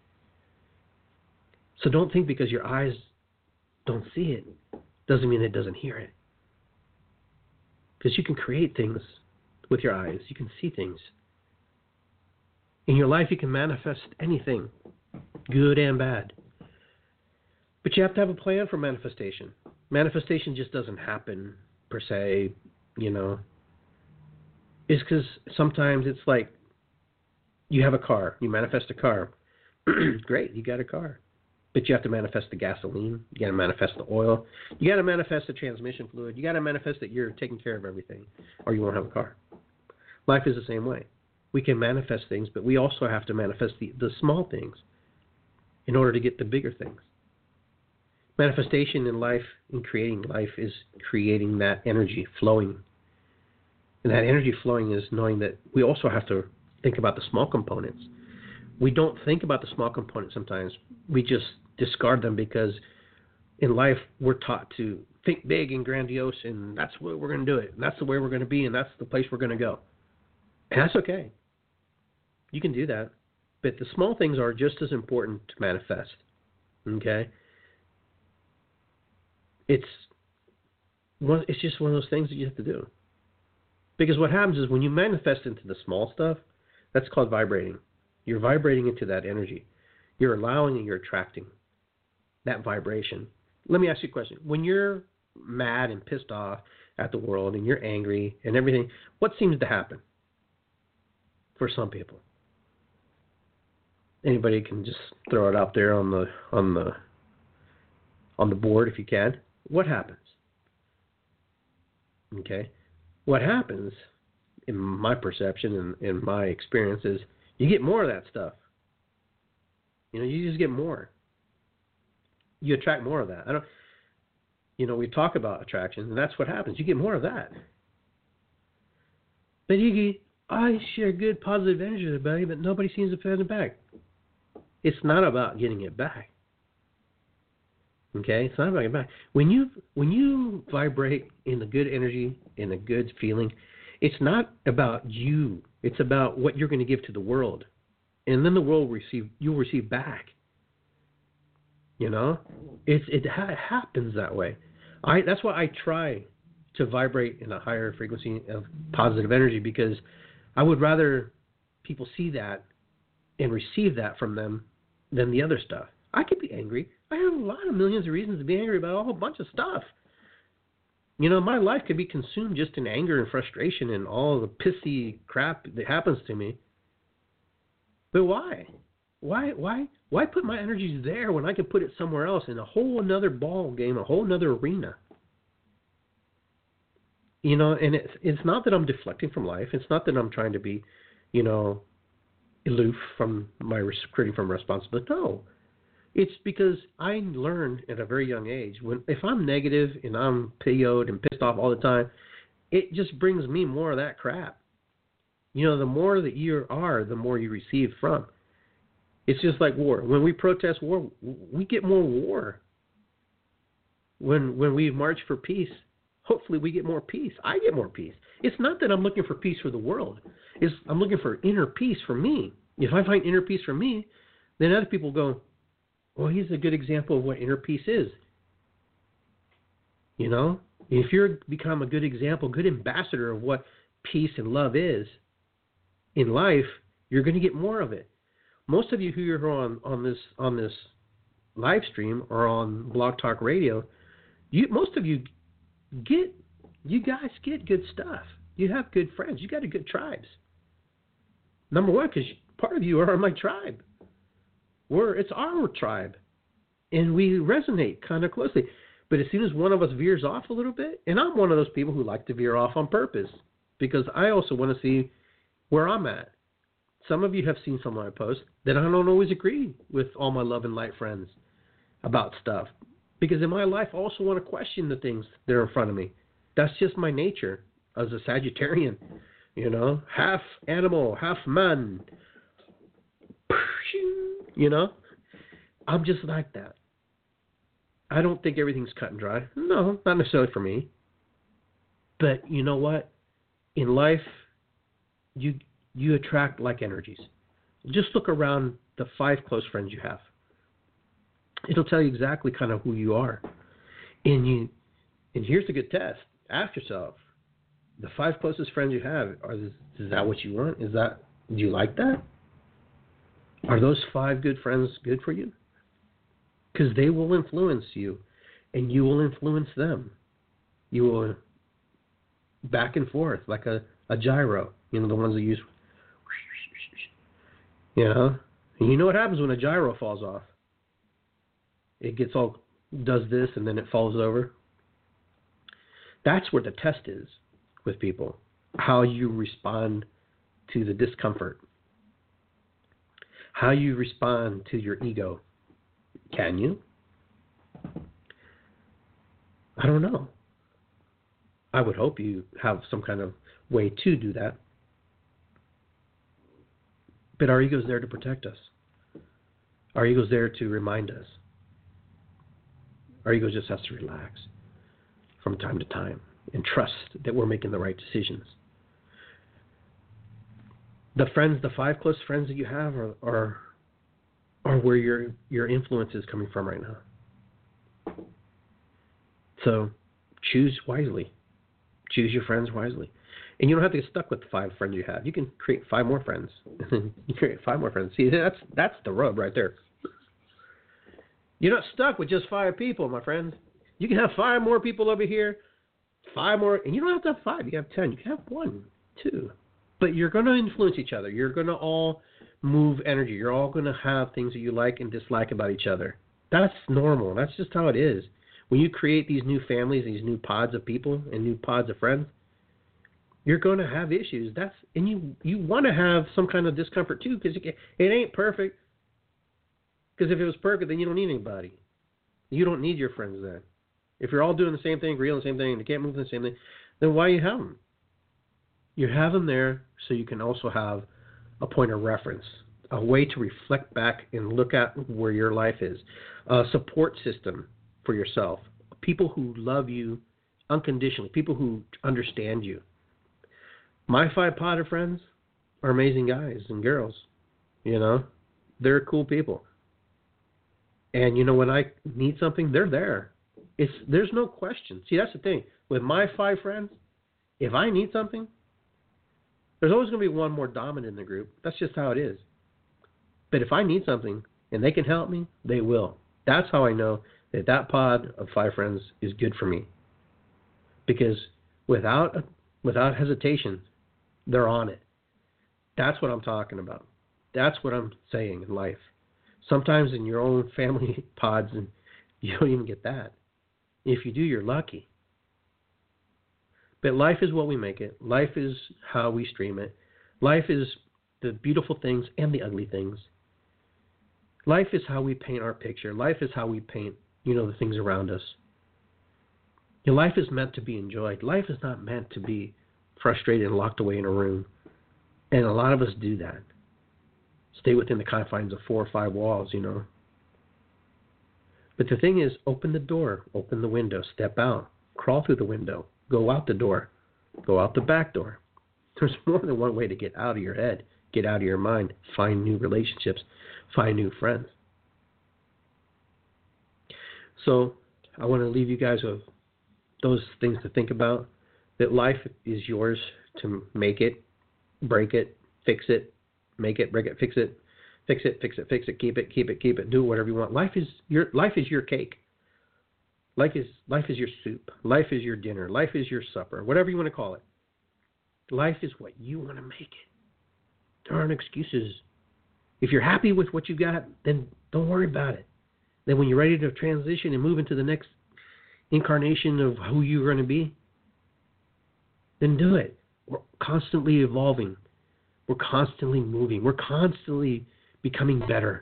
So don't think because your eyes don't see it doesn't mean it doesn't hear it. Because you can create things with your eyes. You can see things. In your life, you can manifest anything, good and bad. But you have to have a plan for manifestation. Manifestation just doesn't happen per se, you know. It's because sometimes it's like you have a car. You manifest a car. Great, you got a car. But you have to manifest the gasoline. You got to manifest the oil. You got to manifest the transmission fluid. You got to manifest that you're taking care of everything, or you won't have a car. Life is the same way. We can manifest things, but we also have to manifest the, the small things in order to get the bigger things. Manifestation in life, in creating life, is creating that energy flowing. And that energy flowing is knowing that we also have to think about the small components. We don't think about the small components sometimes. We just discard them because in life we're taught to think big and grandiose, and that's the way we're going to do it, and that's the way we're going to be, and that's the place we're going to go. And that's okay. You can do that. But the small things are just as important to manifest. Okay? It's one, it's just one of those things that you have to do. Because what happens is when you manifest into the small stuff, that's called vibrating. You're vibrating into that energy. You're allowing and you're attracting that vibration. Let me ask you a question. When you're mad and pissed off at the world and you're angry and everything, what seems to happen for some people? Anybody can just throw it out there on the on the on the board if you can. What happens? Okay. What happens, in my perception and in my experience, is you get more of that stuff. You know, you just get more. You attract more of that. I don't. You know, we talk about attraction, and that's what happens. You get more of that. But you get, I share good, positive energy with everybody, but nobody seems to feel it back. It's not about getting it back. Okay, it's not about getting it back. When you when you vibrate in the good energy, in a good feeling, it's not about you. It's about what you're going to give to the world, and then the world will receive. You'll receive back. You know, it's it ha- happens that way. I that's why I try to vibrate in a higher frequency of positive energy, because I would rather people see that and receive that from them than the other stuff. I could be angry. I have a lot of millions of reasons to be angry about a whole bunch of stuff. You know, my life could be consumed just in anger and frustration and all the pissy crap that happens to me. But why? Why why why put my energies there when I can put it somewhere else in a whole another ball game, a whole another arena? You know, and it's it's not that I'm deflecting from life. It's not that I'm trying to be, you know, aloof from my recruiting from responsibility. No. It's because I learned at a very young age, when if I'm negative and I'm P O'd and pissed off all the time, it just brings me more of that crap. You know, the more that you are, the more you receive from. It's just like war. When we protest war, we get more war. When when we march for peace, hopefully we get more peace. I get more peace. It's not that I'm looking for peace for the world. It's I'm looking for inner peace for me. If I find inner peace for me, then other people go, well, he's a good example of what inner peace is. You know, if you're become a good example, good ambassador of what peace and love is in life, you're going to get more of it. Most of you who are on, on this on this live stream or on Blog Talk Radio, you most of you get you guys get good stuff. You have good friends. You got a good tribes. Number one, because part of you are on my tribe. We're it's our tribe, and we resonate kind of closely. But as soon as one of us veers off a little bit, and I'm one of those people who like to veer off on purpose, because I also want to see where I'm at. Some of you have seen some of my posts that I don't always agree with all my love and light friends about stuff. Because in my life, I also want to question the things that are in front of me. That's just my nature as a Sagittarian. You know, half animal, half man. You know, I'm just like that. I don't think everything's cut and dry. No, not necessarily for me. But you know what? In life, you you attract like energies. Just look around the five close friends you have. It'll tell you exactly kind of who you are. And you, and here's a good test. Ask yourself, the five closest friends you have, are is that what you want? Is that do you like that? Are those five good friends good for you? Because they will influence you, and you will influence them. You will back and forth like a, a gyro. You know, the ones that use. You know, and you know what happens when a gyro falls off? It gets all does this and then it falls over. That's where the test is with people. How you respond to the discomfort. How you respond to your ego. Can you? I don't know. I would hope you have some kind of way to do that. But our ego's there to protect us. Our ego's there to remind us. Our ego just has to relax. from time to time and trust that we're making the right decisions. The friends, the five close friends that you have are are, are where your your influence is coming from right now. So choose wisely. Choose your friends wisely. And you don't have to get stuck with the five friends you have. You can create five more friends. You create five more friends. See, that's that's the rub right there. You're not stuck with just five people, my friends. You can have five more people over here, five more, and you don't have to have five. You can have ten. You can have one, two. But you're going to influence each other. You're going to all move energy. You're all going to have things that you like and dislike about each other. That's normal. That's just how it is. When you create these new families, these new pods of people and new pods of friends, you're going to have issues. That's and you you want to have some kind of discomfort too, because it, it ain't perfect. Because if it was perfect, then you don't need anybody. You don't need your friends then. If you're all doing the same thing, agreeing on the same thing, and you can't move in the same thing, then why you have them? You have them there so you can also have a point of reference, a way to reflect back and look at where your life is, a support system for yourself, people who love you unconditionally, people who understand you. My five pod of friends are amazing guys and girls. You know, they're cool people. And, you know, when I need something, they're there. It's There's no question. See, that's the thing. With my five friends, if I need something, there's always going to be one more dominant in the group. That's just how it is. But if I need something and they can help me, they will. That's how I know that that pod of five friends is good for me. Because without without hesitation, they're on it. That's what I'm talking about. That's what I'm saying in life. Sometimes in your own family pods, and you don't even get that. If you do, you're lucky. But life is what we make it. Life is how we stream it. Life is the beautiful things and the ugly things. Life is how we paint our picture. Life is how we paint, you know, the things around us. Your life is meant to be enjoyed. Life is not meant to be frustrated and locked away in a room. And a lot of us do that. Stay within the confines of four or five walls, you know. But the thing is, open the door, open the window, step out, crawl through the window, go out the door, go out the back door. There's more than one way to get out of your head, get out of your mind, find new relationships, find new friends. So I want to leave you guys with those things to think about, that life is yours to make it, break it, fix it, make it, break it, fix it, fix it, fix it, fix it, keep it, keep it, keep it, do whatever you want. Life is your life is your cake. Life is life is your soup. Life is your dinner. Life is your supper. Whatever you want to call it. Life is what you want to make it. There aren't excuses. If you're happy with what you got, then don't worry about it. Then when you're ready to transition and move into the next incarnation of who you're going to be, then do it. We're constantly evolving. We're constantly moving. We're constantly becoming better.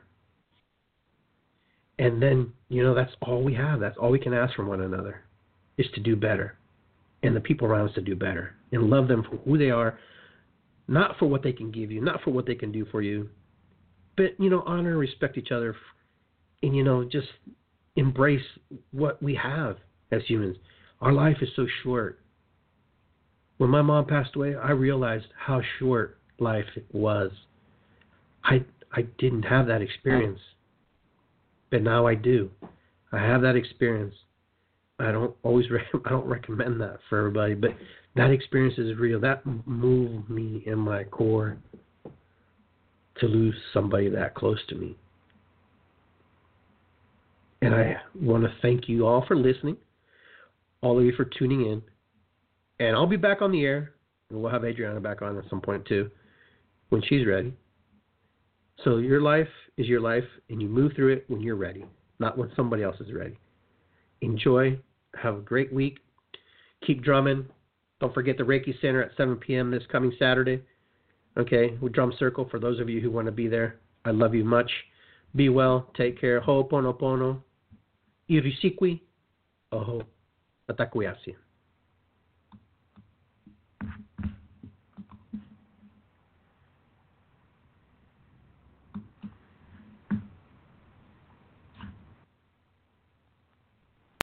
And then, you know, that's all we have. That's all we can ask from one another, is to do better. And the people around us to do better. And love them for who they are, not for what they can give you, not for what they can do for you, but, you know, honor and respect each other. And, you know, just embrace what we have as humans. Our life is so short. When my mom passed away, I realized how short life was. I I didn't have that experience, but now I do. I have that experience. I don't always rec- I don't recommend that for everybody, but that experience is real. That moved me in my core to lose somebody that close to me. And I want to thank you all for listening, all of you for tuning in. And I'll be back on the air, and we'll have Adriana back on at some point too, when she's ready. So your life is your life, and you move through it when you're ready, not when somebody else is ready. Enjoy. Have a great week. Keep drumming. Don't forget the Reiki Center at seven p.m. this coming Saturday. Okay, with Drum Circle, for those of you who want to be there. I love you much. Be well. Take care. Ho'oponopono. Irisikwi. Oho. Atakuiasi.